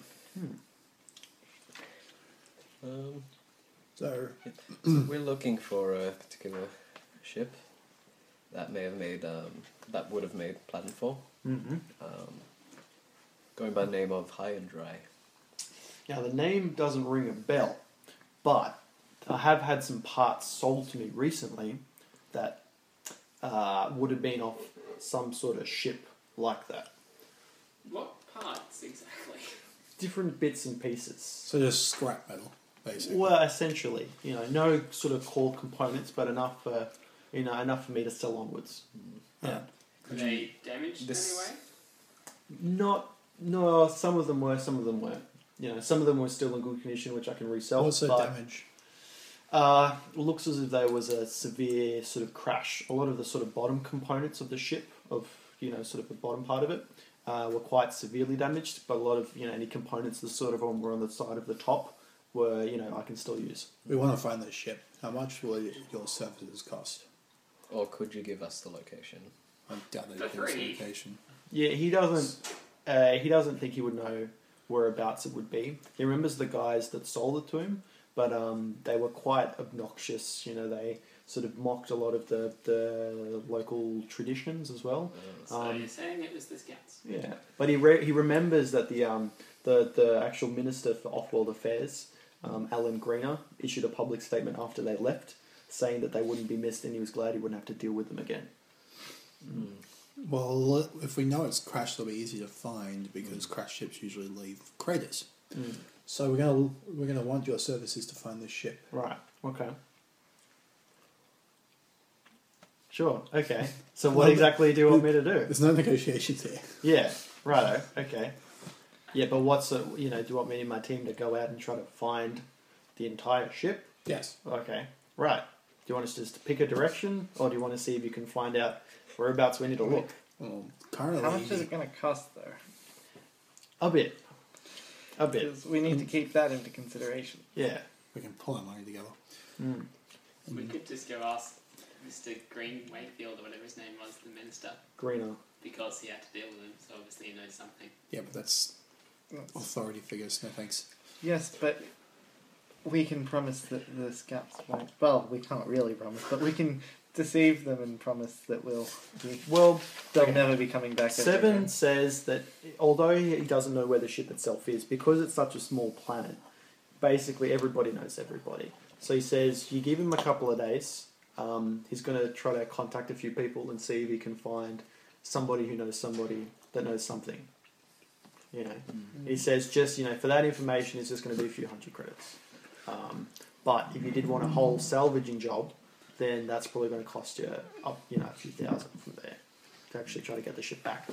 Um, So, so we're looking for a particular ship that may have made um, that would have made Platinfall. Mm-hmm. Um, going by the name of High and Dry. Now the name doesn't ring a bell, but I have had some parts sold to me recently that uh, would have been off some sort of ship like that. What parts exactly? Different bits and pieces. so just scrap metal, basically. Well, essentially, you know, no sort of core components, but enough for, you know, enough for me to sell onwards. Yeah. Were they damaged This- in any way? Not, no, some of them were, some of them weren't. you know, some of them were still in good condition, which I can resell. What's the but, damage? Uh, looks as if there was a severe sort of crash. A lot of the sort of bottom components of the ship, of you know, sort of the bottom part of it, uh, were quite severely damaged. But a lot of you know any components that sort of were on the side of the top were you know I can still use. We want to find the ship. How much will your services cost? Or could you give us the location? I doubt they For give us free. location. Yeah, he doesn't. Uh, he doesn't think he would know whereabouts it would be. He remembers the guys that sold it to him, but um, they were quite obnoxious. You know, they sort of mocked a lot of the, the local traditions as well. So Um, you're saying it was the Scouts? Yeah, but he re- he remembers that the um the, the actual minister for Off-World Affairs, um, Alan Greener, issued a public statement after they left, saying that they wouldn't be missed, and he was glad he wouldn't have to deal with them again. Well, if we know it's crashed, it'll be easy to find because crash ships usually leave craters. Mm. So we're gonna we're gonna want your services to find this ship. Right. Okay. Sure. Okay. So what Well, exactly do you want me to do? There's no negotiations here. Yeah. Righto. Okay. Yeah, but what's the, you know? Do you want me and my team to go out and try to find the entire ship? Yes. Okay. Right. Do you want us to just pick a direction, or do you want to see if you can find out whereabouts we need to look? Well, currently, How much is it going to cost, though? A bit. A bit. Because we need to keep that into consideration. Yeah. we can pull our money together. Mm. We could just go ask Mister Green Wakefield or whatever his name was, the minister, Greener. because he had to deal with him, so obviously he knows something. Yeah, but that's That's- authority figures. No thanks. Yes, but we can promise that the scouts won't. Well, we can't really promise, but we can deceive them and promise that we'll. Be, Well, they'll okay. never be coming back. ever Seven again. says that although he doesn't know where the ship itself is, because it's such a small planet, basically everybody knows everybody. So he says you give him a couple of days. Um, he's going to try to contact a few people and see if he can find somebody who knows somebody that knows something. You know, he says just you know for that information, it's just going to be a few hundred credits. Um, but if you did want a whole salvaging job, then that's probably going to cost you up, you know, a few thousand from there to actually try to get the ship back.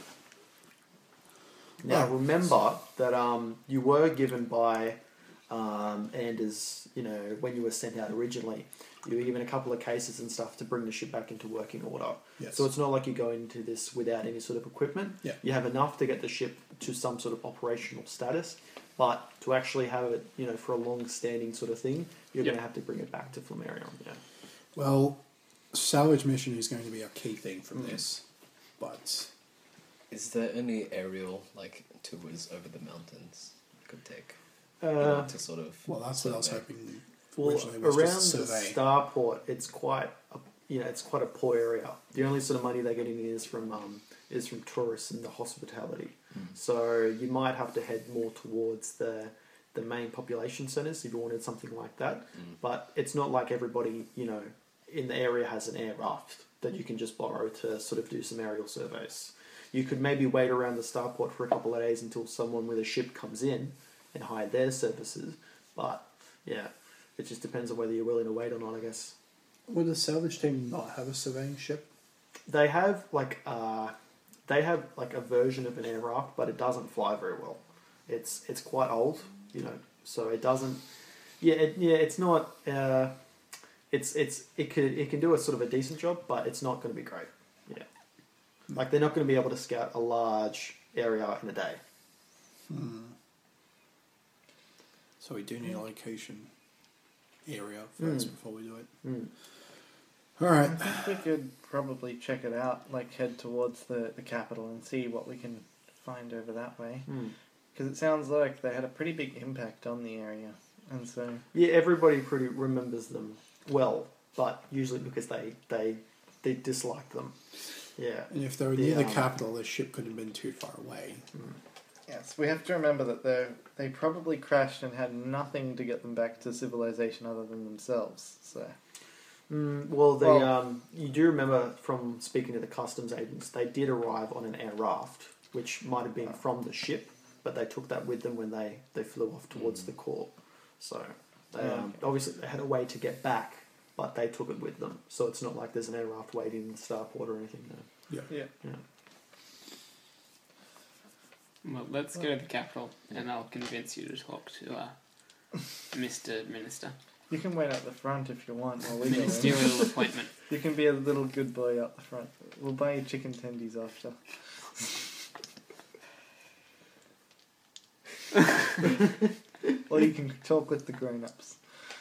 Now Right. remember that um, you were given by um, Anders, you know, when you were sent out originally, you were given a couple of cases and stuff to bring the ship back into working order. Yes. So it's not like you go into this without any sort of equipment. Yeah. You have enough to get the ship to some sort of operational status, but to actually have it, you know, for a long-standing sort of thing, you're Yeah. going to have to bring it back to Flammarion. Yeah. Well, salvage mission is going to be a key thing from Mm. this, but Is there any aerial like tours over the mountains you could take you know, Uh, to sort of? well, that's what I was survey? hoping. well, Originally was around just a the survey. starport, it's quite, a, you know, it's quite a poor area. The only sort of money they're getting is from um, is from tourists and the hospitality. Mm. So you might have to head more towards the the main population centres if you wanted something like that. Mm. But it's not like everybody, you know, in the area has an air raft that you can just borrow to sort of do some aerial surveys. You could maybe wait around the starport for a couple of days until someone with a ship comes in and hire their services. But yeah, it just depends on whether you're willing to wait or not, I guess. Would the salvage team not have a surveying ship? They have like uh, they have like a version of an air raft, but it doesn't fly very well. It's it's quite old, you know, so it doesn't. Yeah, it, yeah, it's not. Uh, it's it's it could it can do a sort of a decent job, but it's not going to be great. Yeah, like they're not going to be able to scout a large area in a day. Hmm. So we do need a location area first Mm. before we do it. Mm. All I right. think we could probably check it out, like head towards the, the capital and see what we can find over that way. Mm. Because it sounds like they had a pretty big impact on the area. And so, Yeah, everybody pretty remembers them well, but usually because they they they dislike them. Yeah. And if they were The, near the um, capital, the ship could have been too far away. Mm. yes, we have to remember that they they probably crashed and had nothing to get them back to civilization other than themselves. So, Mm, well, the Well- um, you do remember from speaking to the customs agents, they did arrive on an air raft, which might have been from the ship, but they took that with them when they, they flew off towards Mm. the core. So they, Yeah. um, obviously they had a way to get back, but they took it with them. So it's not like there's an air raft waiting in the starport or anything. No. Yeah. yeah. Yeah. Well, let's go to the capital, and I'll convince you to talk to uh, Mister Minister. You can wait out the front if you want while we go in. Ministerial appointment. You can be a little good boy out the front. We'll buy you chicken tendies after. Or you can talk with the grown-ups.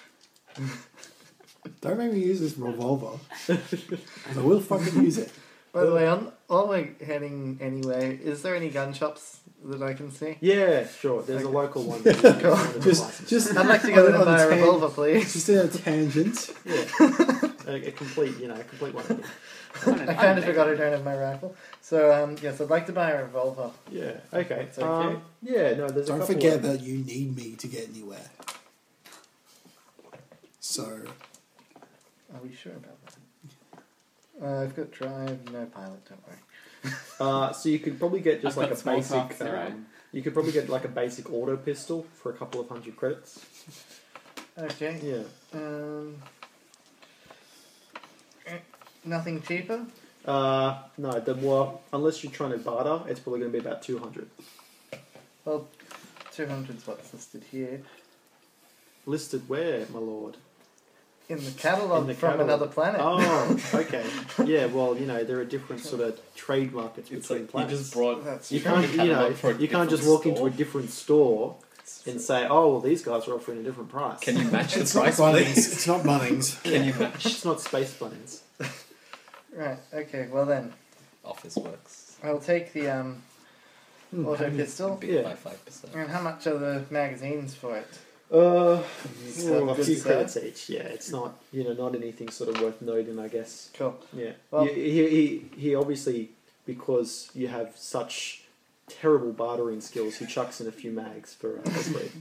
Don't make me use this revolver. 'Cause I will fucking use it. By the way, on, while we're heading anyway, is there any gun shops that I can see? Yeah, sure. There's Okay. a local one. Just, just I'd like to go there on and buy a a tan- revolver, please. Just in a tangent. yeah. a, a complete, you know, a complete one. I kind of forgot I don't have my rifle. So, um, yes, I'd like to buy a revolver. Yeah. Okay. That's okay. Um, yeah. No. There's a Don't couple forget of, that you need me to get anywhere. So, Are we sure about that? Uh, I've got drive, no pilot, don't worry. Uh, so you could probably get just I've like got a small basic. talk, zero. Um, you could probably get like a basic auto pistol for a couple of hundred credits. Okay. Yeah. Um, eh, nothing cheaper? Uh, no. The well, unless you're trying to barter, it's probably going to be about two hundred. Well, two hundred is what's listed here. Listed where, my lord? In the catalogue In the from catalogue. another planet. Oh, okay. Yeah. Well, you know, there are different sort of trade markets It's between like you planets. just brought. That's You true. can't, you know, Catalog for a you can't just different walk into store. a different store and say, "Oh, well, these guys are offering a different price." Can you match the it's not price, Bunnings. please? It's not Bunnings. Can you match? It's not Space Bunnings. Right, okay, well then, Office works. I'll take the um, Hmm. auto pistol. Beat Yeah. by five percent. And how much are the magazines for it? Uh, So well, a good few stuff. credits each. Yeah, it's not, you know, not anything sort of worth noting, I guess. Cool. Yeah. Well- You- he, he he obviously, because you have such terrible bartering skills, he chucks in a few mags for uh, for free.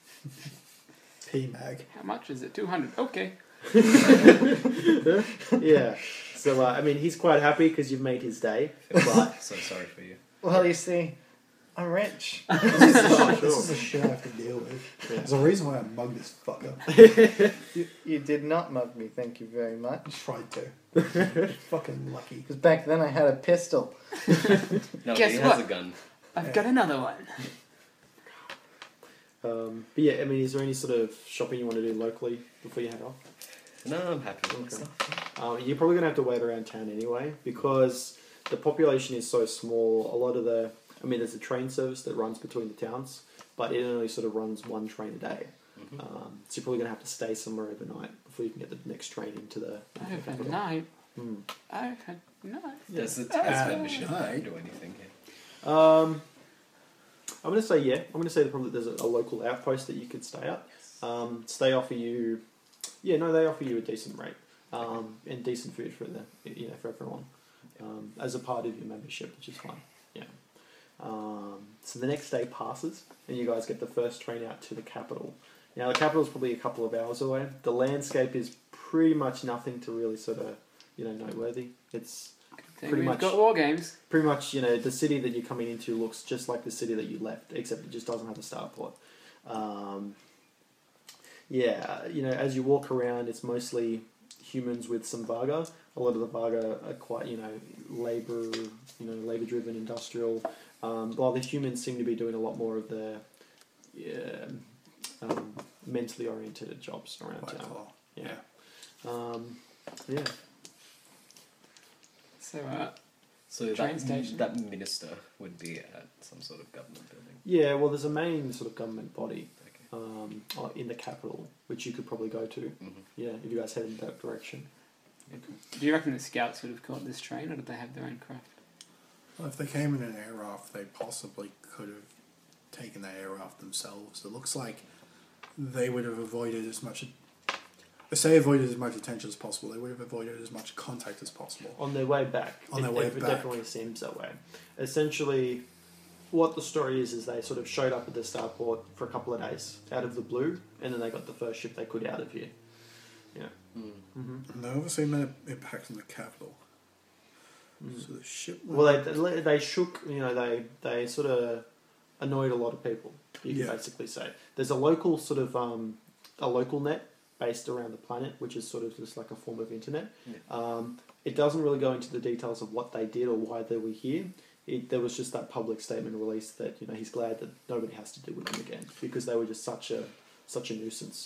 P mag. How much is it? Two hundred. Okay. Yeah. So uh, I mean, he's quite happy because you've made his day. But So sorry for you. Well, you see, I'm rich. This is, Oh, the, sure. this is the shit I have to deal with. Yeah. There's a reason why I mugged this fucker. You, you did not mug me, thank you very I much. tried to. Fucking lucky. Because back then I had a pistol. No, Guess he what? has a gun. I've got another one. Um, but yeah, I mean, is there any sort of shopping you want to do locally before you head off? No, I'm happy with Okay. the stuff. Um, you're probably going to have to wait around town anyway because the population is so small. A lot of the, I mean, there's a train service that runs between the towns, but it only sort of runs one train a day. Mhm. Um, so you're probably going to have to stay somewhere overnight before you can get the next train into the. Into the capital. Overnight. Hmm. Overnight. Does the Uh, Taz membership hi. do anything here? Um, I'm going to say yeah. I'm going to say that probably there's a, a local outpost that you could stay at. Um, so they offer you, yeah, no, they offer you a decent rate um, and decent food for the, you know, for everyone um, as a part of your membership, which is fine. Yeah. Um, so the next day passes, and you guys get the first train out to the capital. Now the capital is probably a couple of hours away. The landscape is pretty much nothing to really sort of, you know, noteworthy. It's Thing Pretty we've much. got war games. pretty much, you know, the city that you're coming into looks just like the city that you left, except it just doesn't have a starport. Um, yeah, you know, as you walk around, it's mostly humans with some Varga. A lot of the Varga are quite, you know, labor, you know, labor-driven, industrial. Um, while the humans seem to be doing a lot more of the yeah, um, mentally oriented jobs around White town. collar. Yeah. Um, yeah. So, uh, So Train that, station. that minister would be at some sort of government building. Yeah, well, there's a main sort of government body Okay. um, uh, in the capital, which you could probably go to. Mhm. Yeah, if you guys head in that direction. do you reckon the scouts would have caught this train, or did they have their own craft? Well, if they came in an air raft, they possibly could have taken the air raft themselves. It looks like they would have avoided as much. If they avoided as much attention as possible, they would have avoided as much contact as possible. On their way back. On it, their way it back. definitely seems that way. Essentially, what the story is, is they sort of showed up at the starport for a couple of days out of the blue, and then they got the first ship they could out of here. Yeah. Mm. Mm-hmm. And they obviously made an impact on the capital. Mm. So the ship. Well, they, they shook, you know, they, they sort of annoyed a lot of people, you can Yeah. basically say. There's a local sort of, um, a local net based around the planet, which is sort of just like a form of internet. Yeah. Um, it doesn't really go into the details of what they did or why they were here. it, there was just that public statement released that you know he's glad that nobody has to deal with them again because they were just such a such a nuisance.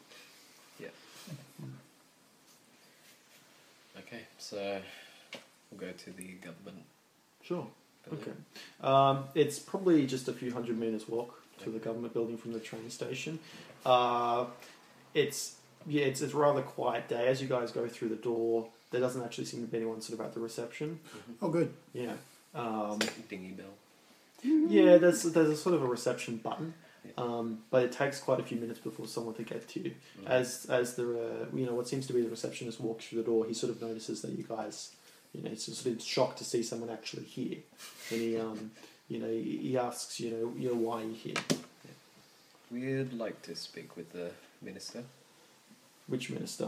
Okay, so we'll go to the government. Sure. building. Okay. Um, it's probably just a few hundred meters walk to the government building from the train station. Uh, it's yeah, it's it's a rather quiet day as you guys go through the door. There doesn't actually seem to be anyone sort of at the reception. Oh, good. Yeah. Um, Dingy bell. yeah, there's there's a sort of a reception button, Yeah. um, but it takes quite a few minutes before someone to get to you. As as the uh, you know what seems to be the receptionist walks through the door, he sort of notices that you guys, you know, he's sort of shocked to see someone actually here, and he um you know he, he asks you know you know why you're here. We'd like to speak with the minister. Which minister?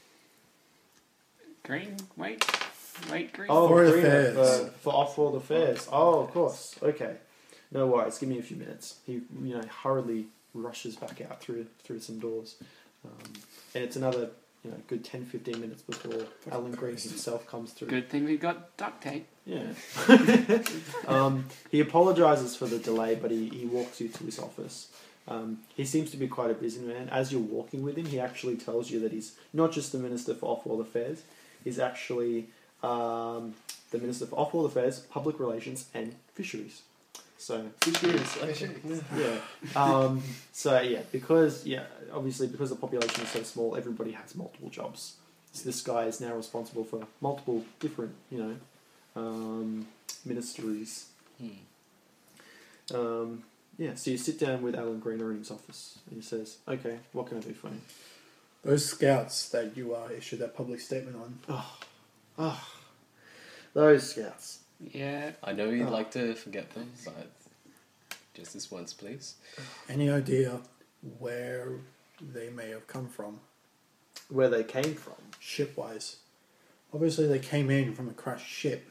Green? Wait. Wait, Green? Oh, Foreign Green, affairs. Uh, for off-world affairs. Oh, of course. Okay. No worries. Give me a few minutes. He, you know, hurriedly rushes back out through through some doors, um, and it's another, you know, good ten, fifteen minutes before Alan Green Christ. himself comes through. Good thing we got duct tape. Yeah. um, he apologises for the delay, but he, he walks you to his office. Um, he seems to be quite a busy man. As you're walking with him, he actually tells you that he's not just the Minister for Off-World Affairs, he's actually um, the Minister for Off-World Affairs, Public Relations and Fisheries. So, Fisheries, okay. yeah. Um, so, yeah, because, yeah, obviously because the population is so small, everybody has multiple jobs. So this guy is now responsible for multiple different, you know, um, ministries. Hmm. Um, yeah, so you sit down with Alan Greener in his office and he says, okay, what can I do for you? Those scouts that you uh, issued that public statement on. Oh, oh, those scouts. Yeah. I know you'd Oh. like to forget them, but just this once, please. Any idea where they may have come from, Where they came from. ship-wise? Obviously, they came in from a crashed ship.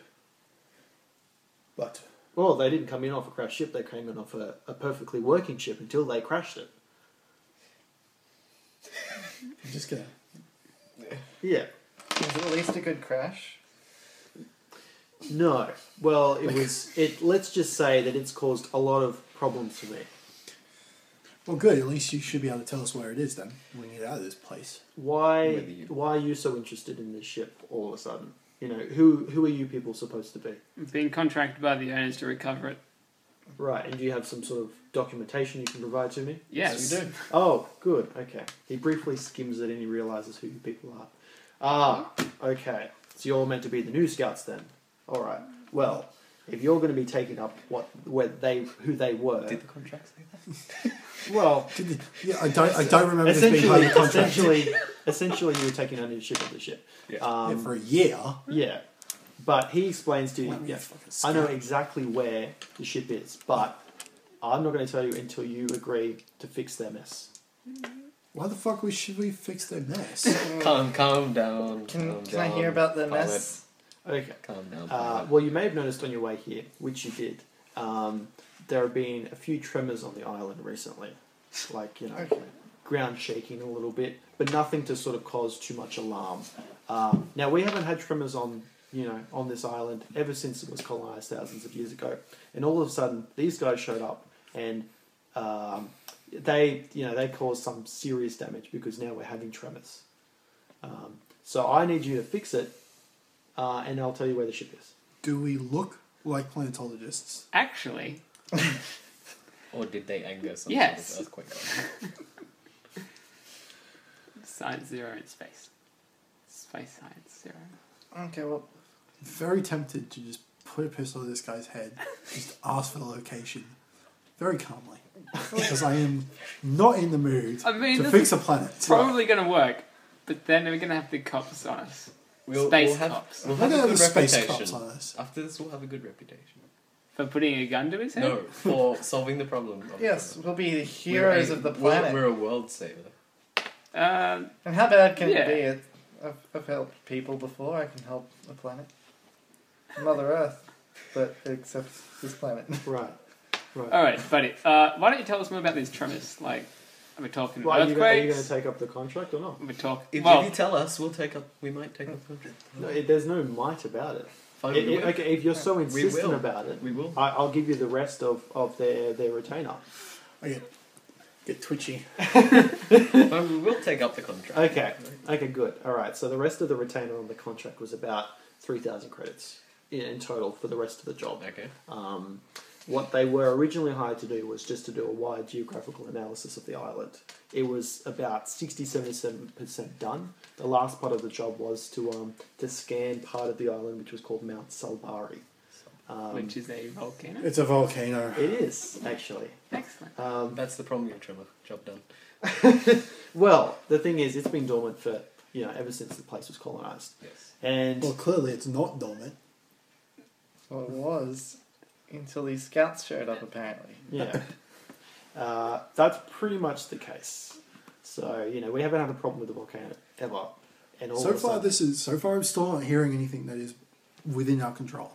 But Well, they didn't come in off a crashed ship, they came in off a, a perfectly working ship until they crashed it. I'm just gonna. Yeah. Is it at least a good crash? No. Well, it was, it. let's just say that it's caused a lot of problems for me. Well, good. At least you should be able to tell us where it is then. When we get out of this place. Why, Whether you- why are you so interested in this ship all of a sudden? You know, who, who are you people supposed to be? Being contracted by the owners to recover it. Right, and do you have some sort of documentation you can provide to me? Yes. we do. Oh, good, okay. He briefly skims it and he realises who you people are. Ah, okay. So you're meant to be the new scouts then? Alright. Well, if you're going to be taking up what where they who they were, Did the contract say that? well, Did the, yeah, I don't. I don't remember this being essentially, highly contracted. essentially, essentially, you were taking ownership of the ship. Yeah. Um, Yeah, for a year. yeah. But he explains to you, Let me yeah, fucking I know scout. exactly where the ship is, but I'm not going to tell you until you agree to fix their mess. Why the fuck we should we fix their mess? Calm, calm down. Can, calm can I down, hear about the pilot. mess? Okay. Calm down. Uh, pilot. well, you may have noticed on your way here, which you did, um, there have been a few tremors on the island recently. Like, you know, Okay. ground shaking a little bit, but nothing to sort of cause too much alarm. Um, now, we haven't had tremors on, you know, on this island ever since it was colonized thousands of years ago. And all of a sudden, these guys showed up and um, they, you know, they caused some serious damage because now we're having tremors. Um, so I need you to fix it, uh, and I'll tell you where the ship is. Do we look like planetologists? Actually, Or did they anger some Yes. sort of earthquake? science zero in space. Space science zero. Okay, well, Very tempted to just put a pistol to this guy's head, just ask for the location, very calmly, because I am not in the mood I mean, to this fix is a planet. probably going to work, but then we're going to have the cops on us. We'll, Space we'll have, cops. We'll We're have gonna a have good the space reputation. cops on us. After this, we'll have a good reputation. For putting a gun to his head? No, for solving the problem. of yes, the we'll be the We're heroes a- of the we're- planet. We're a world saver. Um, And how bad can Yeah. it be? It, I've, I've helped people before. I can help the planet, Mother Earth, but except this planet. Right. Right. Alright, buddy. Uh, why don't you tell us more about these tremors? Like, are we talking Well, are you, gonna, are you earthquakes? going to take up the contract or not? Are we talk- If, well, if you tell us, we'll take up. We might take up contract. No, it, there's no might about it. Fine, I- we I- will. okay, if you're so We insistent will. about it, We will. I, I'll give you the rest of, of their, their retainer. I get get twitchy. Fine, we will take up the contract. Okay. Okay, good. All right. So the rest of the retainer on the contract was about three thousand credits in, in total for the rest of the job. Okay. Um, what they were originally hired to do was just to do a wide geographical analysis of the island. It was about sixty to seventy-seven percent done. The last part of the job was to um, to scan part of the island, which was called Mount Salbari. Um, Which is a volcano. It's a volcano. it is, actually. Excellent. Um, That's the problem, you Trimmer. Job done. well, the thing is, it's been dormant for, you know, ever since the place was colonised. Yes. And Well, clearly it's not dormant. Well, it was until these scouts showed up, apparently. yeah, uh, that's pretty much the case. So, you know, we haven't had a problem with the volcano ever. And all So of a far, sudden- this is so far. I'm still not hearing anything that is within our control.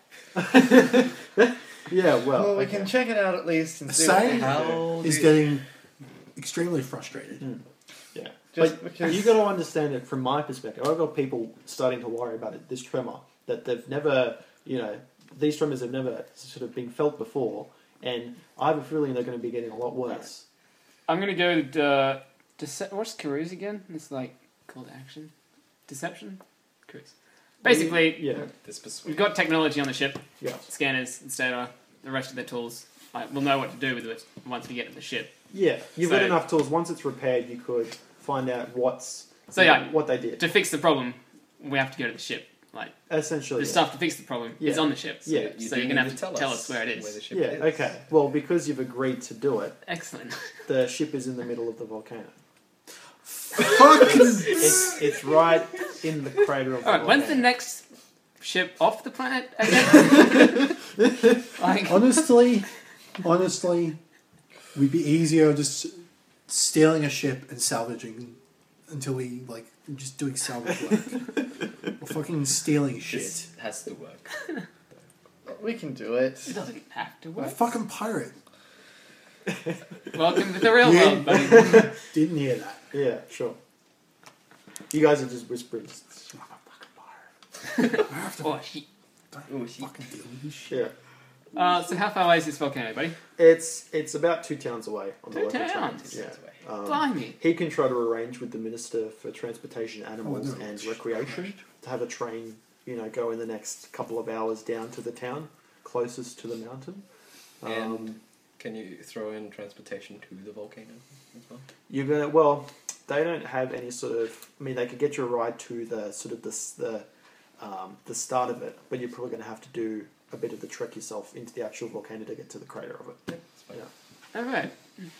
Yeah, well, Well, we okay. can check it out at least and see what Say we can do. How is do- getting extremely frustrated. Mm. Yeah. Just but because- you got to understand it from my perspective. I've got people starting to worry about it, this tremor, that they've never, you know, these tremors have never sort of been felt before, and I have a feeling they're going to be getting a lot worse. I'm gonna go to uh, dece- what's cruise again? It's like called action, deception, cruise. Basically, Yeah, This persuade. we've got technology on the ship, yeah. scanners, et cetera. The rest of the tools, like, we'll know what to do with it once we get to the ship. Yeah, you've got So- enough tools. Once it's repaired, you could find out what's So yeah, what they did. to fix the problem, we have to go to the ship. Like Essentially, the yeah. stuff to fix the problem is Yeah. on the ship. Yeah. You so do you're gonna need have to tell us where it is. Where the ship Yeah, is. okay. Well, because you've agreed to do it, Excellent. the ship is in the middle of the volcano. Fucking It's it's right in the crater of the All right. When's the volcano. next ship off the planet again? like, honestly, honestly, we'd be easier just stealing a ship and salvaging until we like just doing salvage work. Or fucking stealing shit. This has to work. We can do it. it doesn't have to We're a work. fucking pirate. Welcome to the real Yeah. world, buddy. Didn't hear that. Yeah, sure. You guys are just whispering. I'm a fucking pirate. I have to Oh shit. Oh, shit. fucking deal with this shit. Yeah. Uh, so how far away is this volcano, buddy? It's it's about two towns away on the Two local towns? train. Two towns away. Yeah. Um, Blimey. he can try to arrange with the Minister for Transportation, Animals Oh, no. and Recreation to have a train, you know, go in the next couple of hours down to the town closest to the mountain. Um, And can you throw in transportation to the volcano as well? You're gonna well, they don't have any sort of. I mean, they could get you a ride to the sort of the s- the um, the start of it, but you're probably going to have to do a bit of the trek yourself into the actual volcano to get to the crater of it. Yeah, it's fine. Yeah. All right.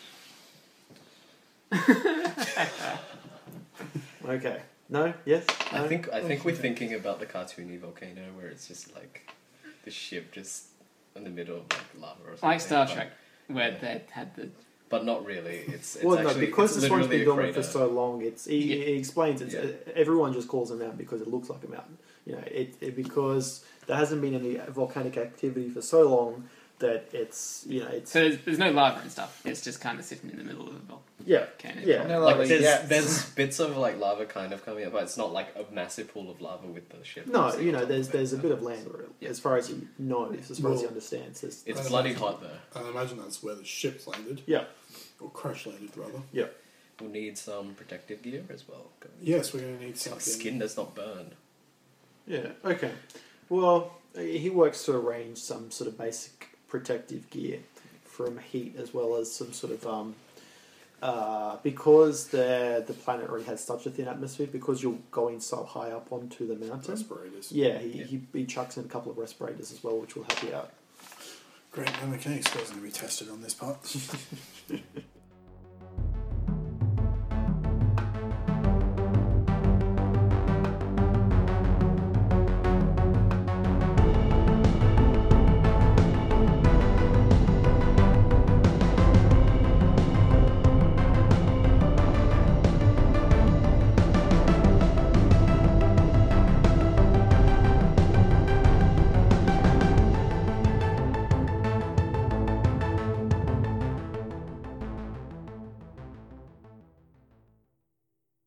Okay. No. Yes. I No? think I think we're thinking about the cartoony volcano where it's just like the ship just in the middle of like lava or something. Like Star but- Trek, where yeah. they had the. But not really. It's, it's Well, no, actually because it's this one's literally been a dormant for crater. so long. It's he, Yeah. he explains it's Yeah. everyone just calls it a mountain because it looks like a mountain. You know, it, it because there hasn't been any volcanic activity for so long that it's you know it's So there's, there's no lava and stuff. It's just kind of sitting in the middle of the yeah volcano. yeah. No Like lava there's, yet. there's bits of like lava kind of coming up, but it's not like a massive pool of lava with the ship. No, sitting you on know, top there's of it, there's a so- bit of land where, Yeah. as far as he knows, as far as he Well, understands. There's, It's That's bloody nice. hot there. I imagine that's where the ship landed. yeah, Or crash landed, rather. yeah. We'll need some protective gear as well. Yes, we're going to need Our something. skin does not burn. Yeah. Okay. Well, he works to arrange some sort of basic protective gear from heat as well as some sort of um, uh, because the the planet already has such a thin atmosphere because you're going so high up onto the mountain. Respirators. Yeah, he, Yeah. He, he chucks in a couple of respirators as well, which will help you out. Great, my mechanics skills are going to be tested on this part.